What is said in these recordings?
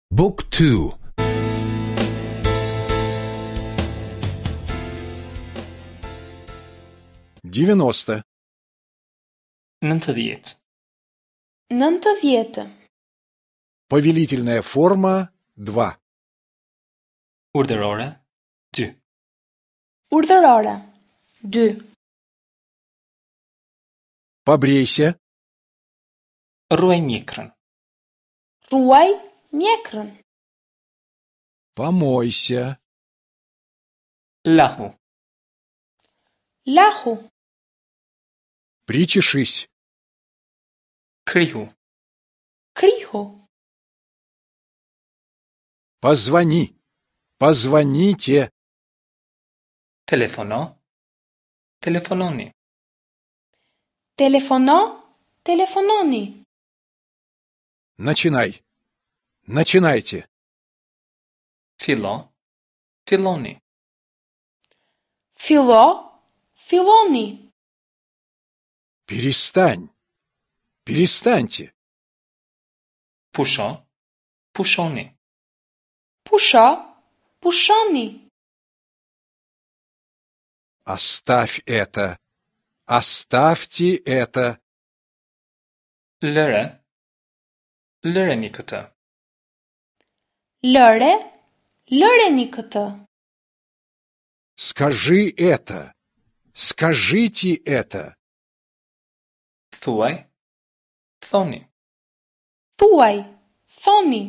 บุ๊กทู девяносто 90. Повелительная форма 2 Urdhërore 2. Urdhërore 2. Побрейся, Ruaj mjekrën. Ruaj mjekrën. помойся, Lahu. Lahu. причешись, Krihu. Krihu. позвони, позвоните, Telefono. Telefononi. Telefono. Telefononi. начинай, начинайте, Fillo. Filloni. Fillo. Filloni. перестань, перестаньте, Pusho. Pushoni. Pusho. Pushoni. оставь это, оставьте это, Lëre. Lëreni këtë. Lëre. Lëreni këtë. скажи это, скажите это, Thuaj. Thoni. Thuaj. Thoni.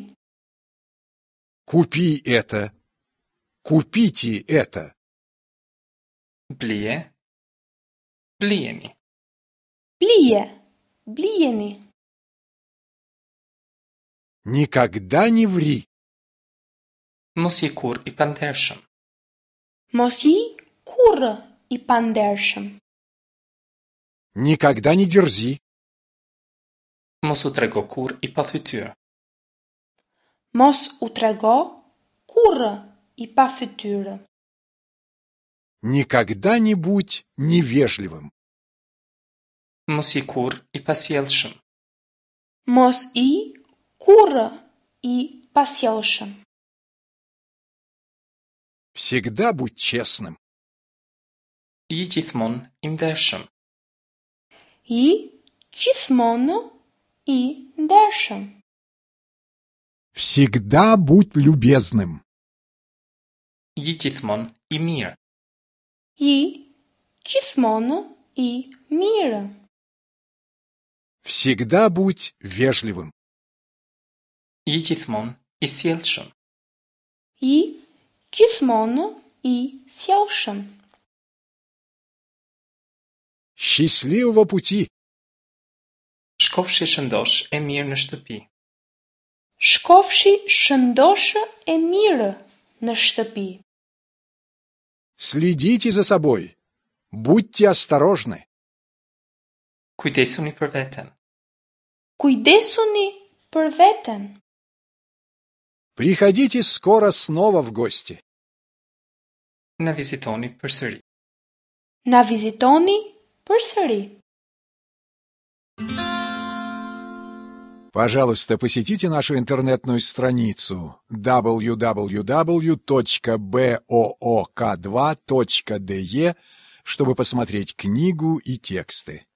купи это, купите это, Blije. Blijeni. Blije. Blijeni. никогда не ври, Mos je kur I pandershëm. Mos je kurrë I pandershëm. никогда не дерзи, Mos u trego kur I pafytyrë. Mos u trego kurrë I pafytyrë. никогда не будь невежливым, Mos je kur I pasjellshëm. Mos I kurrë I pasjellshëm. всегда будь честным, Je gjithmonë I ndershëm. I gjithmonë I ndershëm. всегда будь любезным, Je gjithmonë I mirë. I gjithmonë I mirë. всегда будь вежливым, Je gjithmonë I sjellshëm. I gjithmonë I sjellshëm. счастливого пути, Shkofshi shëndosh e mirë në shtëpi. Shkofshi shëndoshë e mirë në shtëpi. следите за собой, будьте осторожны, Kujdesuni për veten. Kujdesuni për veten. приходите скоро снова в гости, Na vizitoni përsëri. Na vizitoni përsëri. Пожалуйста, посетите нашу интернетную страницу www.book2.de, чтобы посмотреть книгу и тексты.